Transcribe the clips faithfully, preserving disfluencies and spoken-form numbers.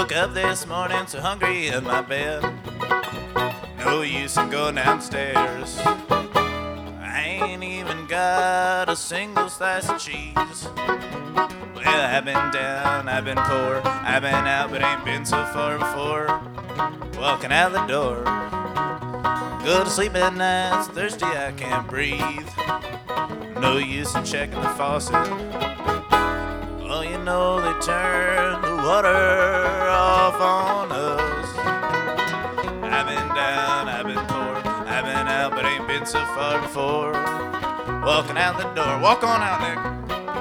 Woke up this morning so hungry in my bed. No use in going downstairs. I ain't even got a single slice of cheese. Well, I've been down, I've been poor, I've been out, but ain't been so far before. Walking out the door, go to sleep at night, it's thirsty, I can't breathe. No use in checking the faucet. Well, you know they turn the water off on us. I've been down, I've been poor, I've been out, but ain't been so far before. Walking out the door, walk on out there.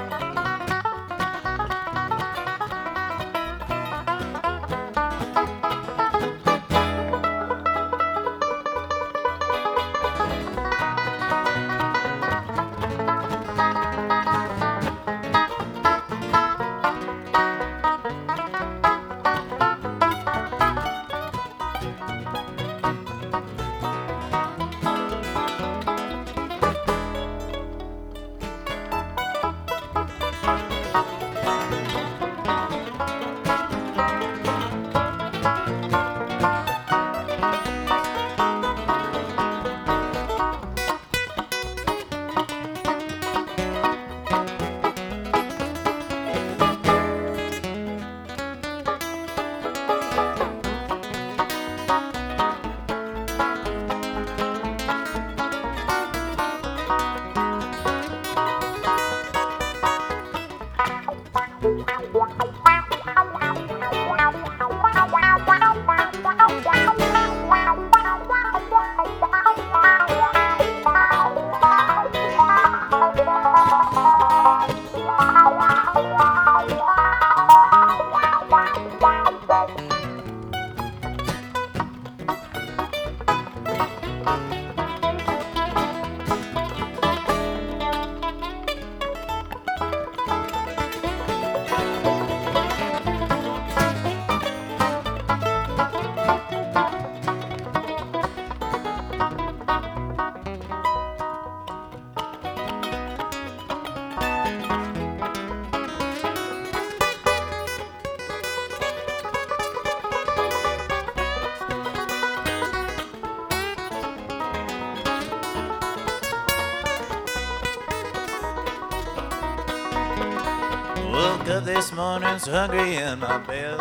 Woke up this morning so hungry in my bed.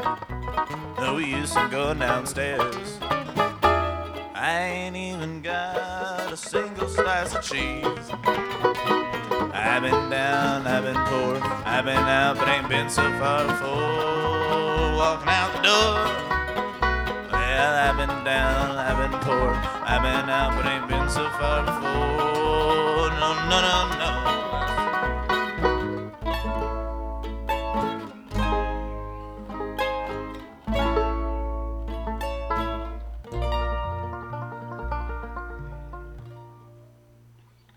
No use in going downstairs. I ain't even got a single slice of cheese. I've been down, I've been poor, I've been out, but ain't been so far before. Walking out the door. Well, I've been down, I've been poor, I've been out, but ain't been so far before. No, no, no, no.